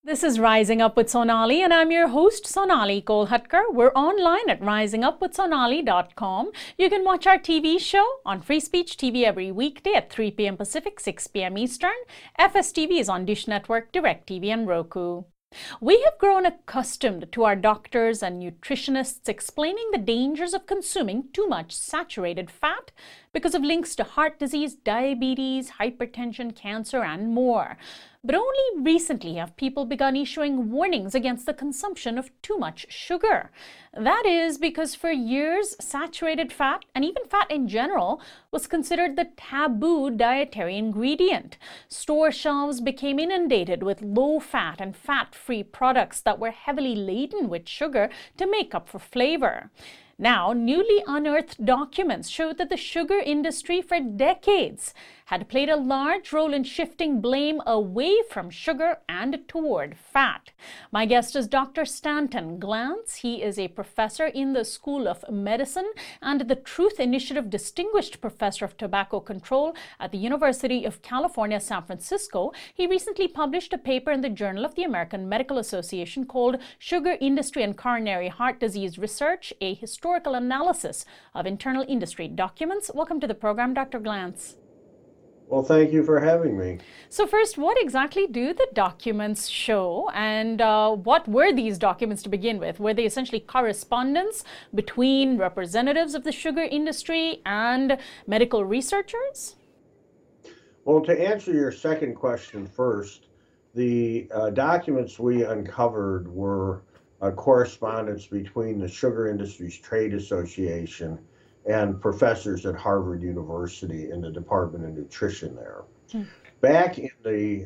This is Rising Up with Sonali, and I'm your host, Sonali Kolhatkar. We're online at risingupwithsonali.com. You can watch our TV show on Free Speech TV every weekday at 3 p.m. Pacific, 6 p.m. Eastern. FSTV is on Dish Network, DirecTV, and Roku. We have grown accustomed to our doctors and nutritionists explaining the dangers of consuming too much saturated fat because of links to heart disease, diabetes, hypertension, cancer, and more. But only recently have people begun issuing warnings against the consumption of too much sugar. That is because for years, saturated fat, and even fat in general, was considered the taboo dietary ingredient. Store shelves became inundated with low-fat and fat-free products that were heavily laden with sugar to make up for flavor. Now, newly unearthed documents show that the sugar industry for decades had played a large role in shifting blame away from sugar and toward fat. My guest is Dr. Stanton Glantz. He is a professor in the School of Medicine and the Truth Initiative Distinguished Professor of Tobacco Control at the University of California, San Francisco. He recently published a paper in the Journal of the American Medical Association called Sugar Industry and Coronary Heart Disease Research, a Historical Analysis of Internal Industry Documents. Welcome to the program, Dr. Glantz. Well, thank you for having me. So first, what exactly do the documents show, and what were these documents to begin with? Were they essentially correspondence between representatives of the sugar industry and medical researchers? Well, to answer your second question first, the documents we uncovered were a correspondence between the Sugar Industries Trade Association and professors at Harvard University in the Department of Nutrition there. Back in the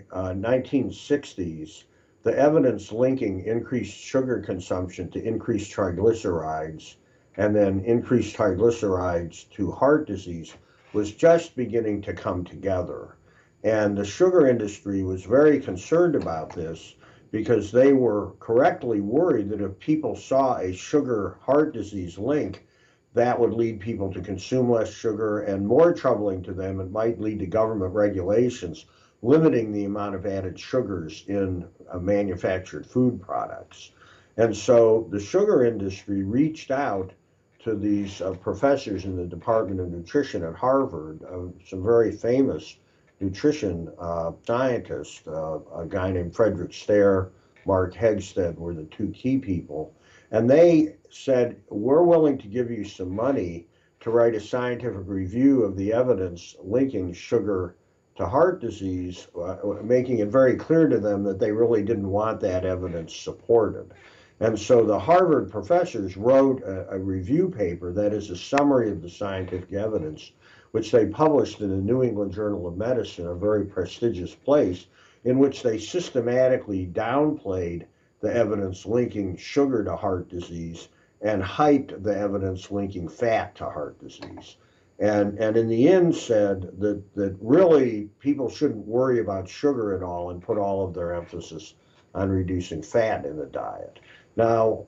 1960s, the evidence linking increased sugar consumption to increased triglycerides and then increased triglycerides to heart disease was just beginning to come together. And the sugar industry was very concerned about this because they were correctly worried that if people saw a sugar heart disease link, that would lead people to consume less sugar, and more troubling to them, it might lead to government regulations limiting the amount of added sugars in manufactured food products. And so the sugar industry reached out to these professors in the Department of Nutrition at Harvard, some very famous nutrition scientists, a guy named Frederick Stare, Mark Hegsted were the two key people. And they said, we're willing to give you some money to write a scientific review of the evidence linking sugar to heart disease, making it very clear to them that they really didn't want that evidence supported. And so the Harvard professors wrote a review paper that is a summary of the scientific evidence, which they published in the New England Journal of Medicine, a very prestigious place, in which they systematically downplayed the evidence linking sugar to heart disease and hyped the evidence linking fat to heart disease. And in the end said that really people shouldn't worry about sugar at all and put all of their emphasis on reducing fat in the diet. Now,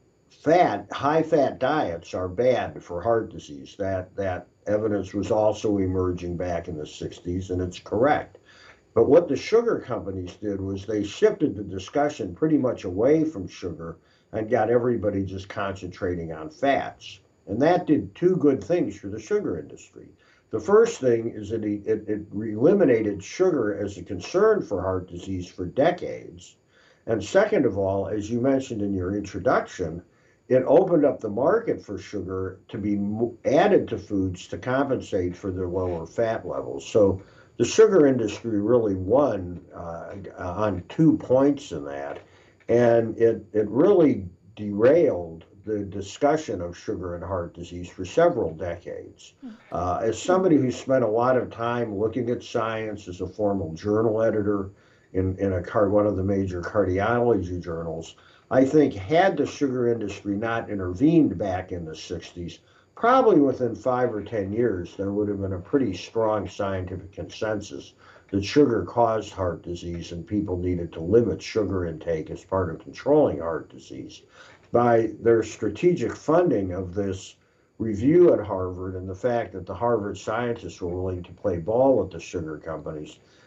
high fat diets are bad for heart disease. That evidence was also emerging back in the 60s, and it's correct. But what the sugar companies did was they shifted the discussion pretty much away from sugar and got everybody just concentrating on fats. And that did two good things for the sugar industry. The first thing is that it eliminated sugar as a concern for heart disease for decades. And second of all, as you mentioned in your introduction, it opened up the market for sugar to be added to foods to compensate for their lower fat levels. So the sugar industry really won on 2 points in that, and it really derailed the discussion of sugar and heart disease for several decades. As somebody who spent a lot of time looking at science as a formal journal editor in one of the major cardiology journals, I think had the sugar industry not intervened back in the 60s, probably within 5 or 10 years, there would have been a pretty strong scientific consensus that sugar caused heart disease and people needed to limit sugar intake as part of controlling heart disease. By their strategic funding of this review at Harvard and the fact that the Harvard scientists were willing to play ball with the sugar companies,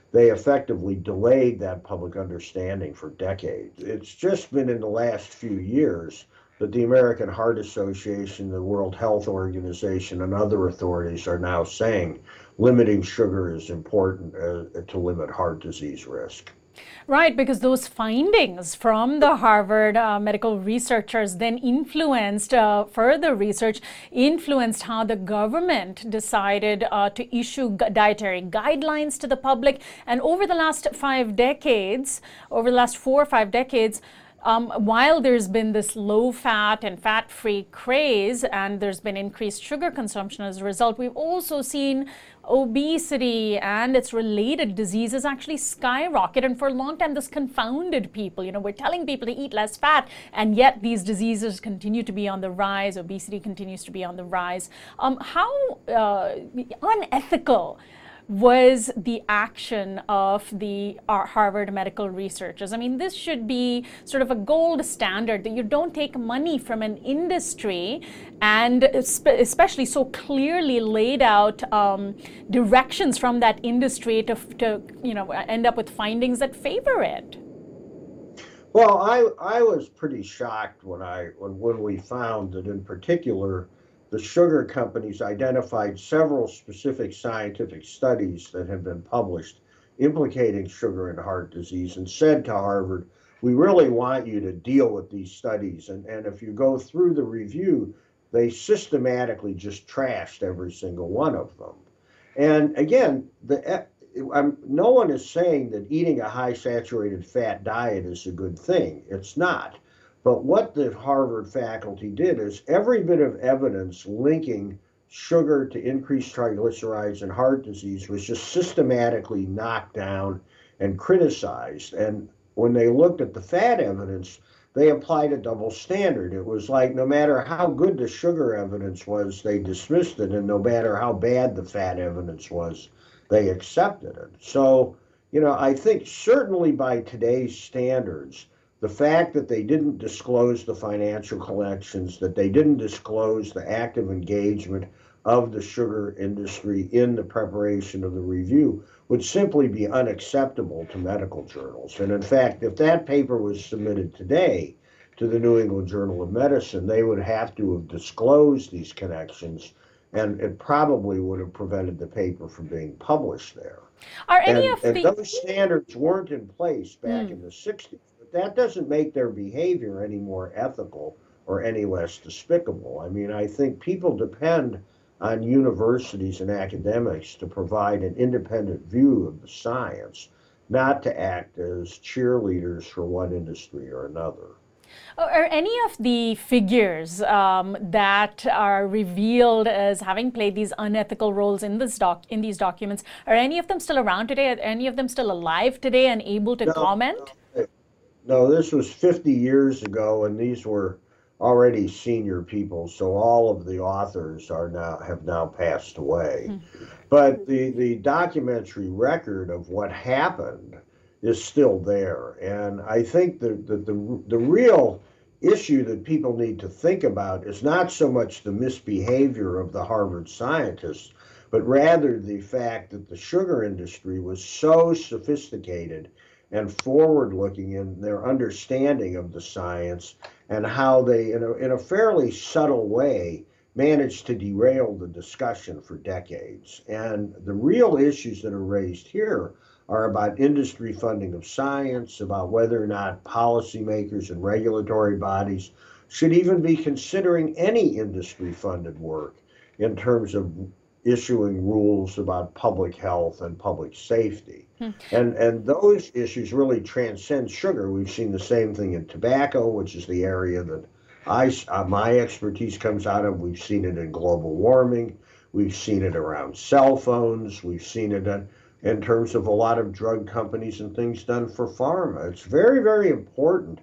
they effectively delayed that public understanding for decades. It's just been in the last few years that the American Heart Association, the World Health Organization, and other authorities are now saying limiting sugar is important to limit heart disease risk. Right, because those findings from the Harvard medical researchers then influenced further research, influenced how the government decided to issue dietary guidelines to the public. And over the last 5 decades, over the last 4 or 5 decades, while there's been this low-fat and fat-free craze and there's been increased sugar consumption as a result, we've also seen obesity and its related diseases actually skyrocket. And for a long time, this confounded people. You know, we're telling people to eat less fat, and yet these diseases continue to be on the rise. Obesity continues to be on the rise. How unethical was the action of the Harvard medical researchers? I mean, this should be sort of a gold standard that you don't take money from an industry and especially so clearly laid out directions from that industry to end up with findings that favor it. Well, I was pretty shocked when we found that in particular the sugar companies identified several specific scientific studies that had been published implicating sugar and heart disease and said to Harvard, we really want you to deal with these studies. And if you go through the review, they systematically just trashed every single one of them. And again, no one is saying that eating a high saturated fat diet is a good thing. It's not. But what the Harvard faculty did is every bit of evidence linking sugar to increased triglycerides and heart disease was just systematically knocked down and criticized. And when they looked at the fat evidence, they applied a double standard. It was like no matter how good the sugar evidence was, they dismissed it, and no matter how bad the fat evidence was, they accepted it. So, I think certainly by today's standards, the fact that they didn't disclose the financial collections, that they didn't disclose the active engagement of the sugar industry in the preparation of the review would simply be unacceptable to medical journals. And in fact, if that paper was submitted today to the New England Journal of Medicine, they would have to have disclosed these connections, and it probably would have prevented the paper from being published there. And those standards weren't in place back in the 60s. That doesn't make their behavior any more ethical or any less despicable. I mean, I think people depend on universities and academics to provide an independent view of the science, not to act as cheerleaders for one industry or another. Are any of the figures that are revealed as having played these unethical roles in these documents, are any of them still around today? Are any of them still alive today and able to comment? No, this was 50 years ago, and these were already senior people, so all of the authors have now passed away. Mm-hmm. But the documentary record of what happened is still there, and I think that the real issue that people need to think about is not so much the misbehavior of the Harvard scientists, but rather the fact that the sugar industry was so sophisticated and forward-looking in their understanding of the science, and how they, in a fairly subtle way, managed to derail the discussion for decades. And the real issues that are raised here are about industry funding of science, about whether or not policymakers and regulatory bodies should even be considering any industry-funded work in terms of issuing rules about public health and public safety. And those issues really transcend sugar. We've seen the same thing in tobacco, which is the area that my expertise comes out of. We've seen it in global warming. We've seen it around cell phones. We've seen it in terms of a lot of drug companies and things done for pharma. It's very, very important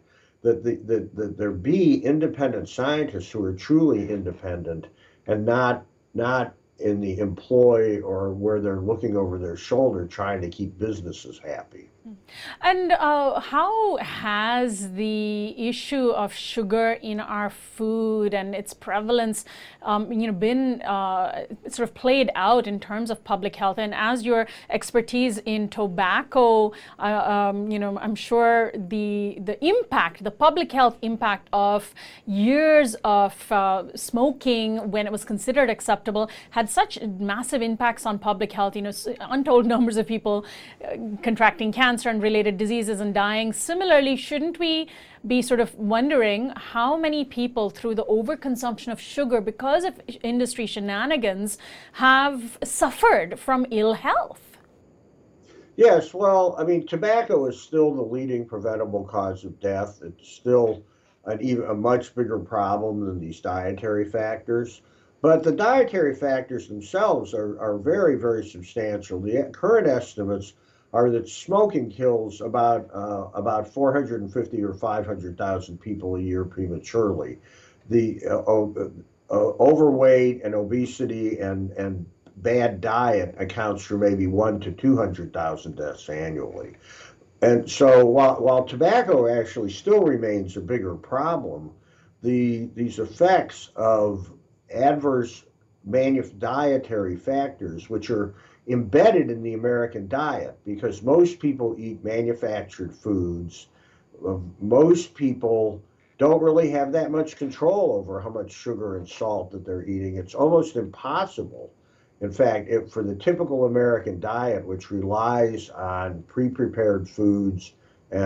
that there be independent scientists who are truly independent and not in the employ or where they're looking over their shoulder trying to keep businesses happy. And how has the issue of sugar in our food and its prevalence, been sort of played out in terms of public health? And as your expertise in tobacco, I'm sure the impact, the public health impact of years of smoking when it was considered acceptable had such massive impacts on public health. Untold numbers of people contracting cancer and related diseases and dying. Similarly, shouldn't we be sort of wondering how many people through the overconsumption of sugar because of industry shenanigans have suffered from ill health? Yes, well, I mean, tobacco is still the leading preventable cause of death. It's still a much bigger problem than these dietary factors. But the dietary factors themselves are very, very substantial. The current estimates are that smoking kills about 450 or 500,000 people a year prematurely. The overweight and obesity and bad diet accounts for maybe 1 to 200,000 deaths annually. And so while tobacco actually still remains a bigger problem, these effects of adverse dietary factors, which are embedded in the American diet, because most people eat manufactured foods. Most people don't really have that much control over how much sugar and salt that they're eating. It's almost impossible. In fact, for the typical American diet, which relies on pre-prepared foods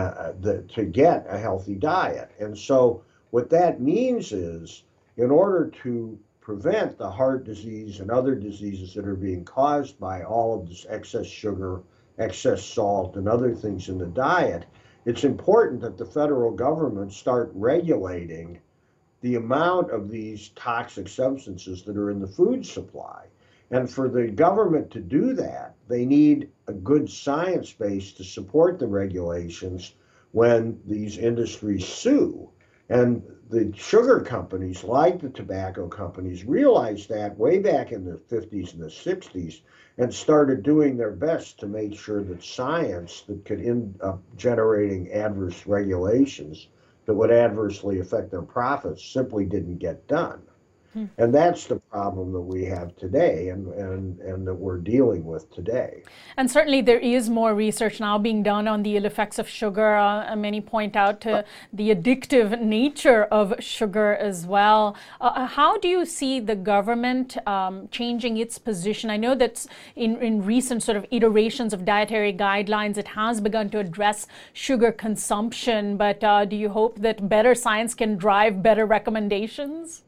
to get a healthy diet. And so what that means is, in order to prevent the heart disease and other diseases that are being caused by all of this excess sugar, excess salt, and other things in the diet, it's important that the federal government start regulating the amount of these toxic substances that are in the food supply. And for the government to do that, they need a good science base to support the regulations when these industries sue. And the sugar companies, like the tobacco companies, realized that way back in the 50s and the 60s and started doing their best to make sure that science that could end up generating adverse regulations that would adversely affect their profits simply didn't get done. And that's the problem that we have today and that we're dealing with today. And certainly there is more research now being done on the ill effects of sugar. Many point out to the addictive nature of sugar as well. How do you see the government changing its position? I know that in recent sort of iterations of dietary guidelines, it has begun to address sugar consumption, but do you hope that better science can drive better recommendations?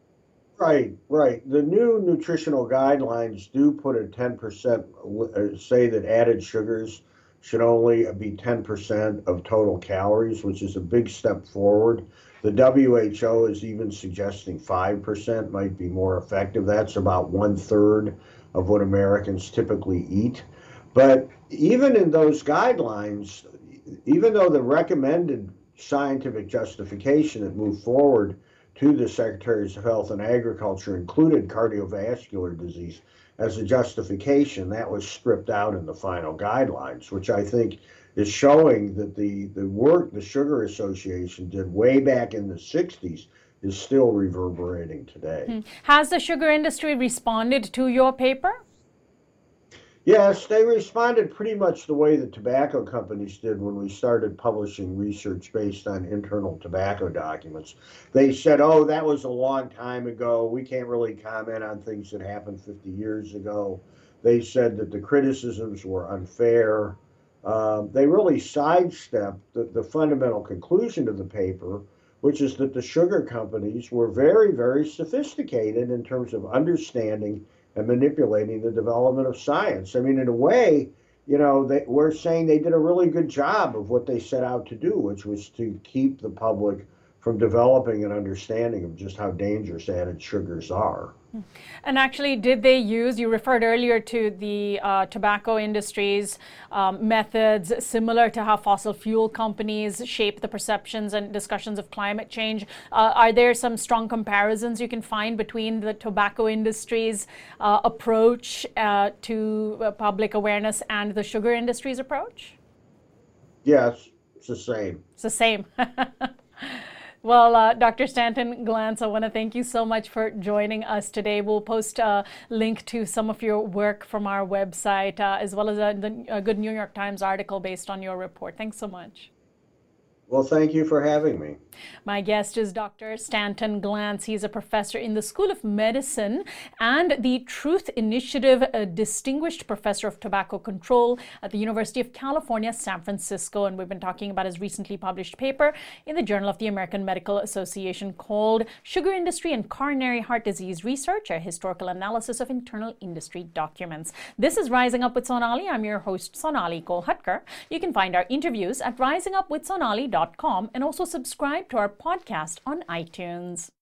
Right. The new nutritional guidelines do put a 10%, say that added sugars should only be 10% of total calories, which is a big step forward. The WHO is even suggesting 5% might be more effective. That's about 1/3 of what Americans typically eat. But even in those guidelines, even though the recommended scientific justification that moved forward to the Secretaries of Health and Agriculture included cardiovascular disease as a justification, that was stripped out in the final guidelines, which I think is showing that the work the Sugar Association did way back in the 60s is still reverberating today. Has the sugar industry responded to your paper? Yes, they responded pretty much the way the tobacco companies did when we started publishing research based on internal tobacco documents. They said, oh, that was a long time ago. We can't really comment on things that happened 50 years ago. They said that the criticisms were unfair. They really sidestepped the fundamental conclusion of the paper, which is that the sugar companies were very, very sophisticated in terms of understanding and manipulating the development of science. I mean, in a way, we're saying they did a really good job of what they set out to do, which was to keep the public from developing an understanding of just how dangerous added sugars are. And actually, did they use, you referred earlier to the tobacco industry's methods similar to how fossil fuel companies shape the perceptions and discussions of climate change. Are there some strong comparisons you can find between the tobacco industry's approach to public awareness and the sugar industry's approach? Yes, it's the same. It's the same. Well, Dr. Stanton Glantz, I want to thank you so much for joining us today. We'll post a link to some of your work from our website, as well as a good New York Times article based on your report. Thanks so much. Well, thank you for having me. My guest is Dr. Stanton Glantz. He is a professor in the School of Medicine and the Truth Initiative, a distinguished professor of tobacco control at the University of California, San Francisco. And we've been talking about his recently published paper in the Journal of the American Medical Association called Sugar Industry and Coronary Heart Disease Research, a historical analysis of internal industry documents. This is Rising Up with Sonali. I'm your host, Sonali Kolhatkar. You can find our interviews at risingupwithsonali.com and also subscribe to our podcast on iTunes.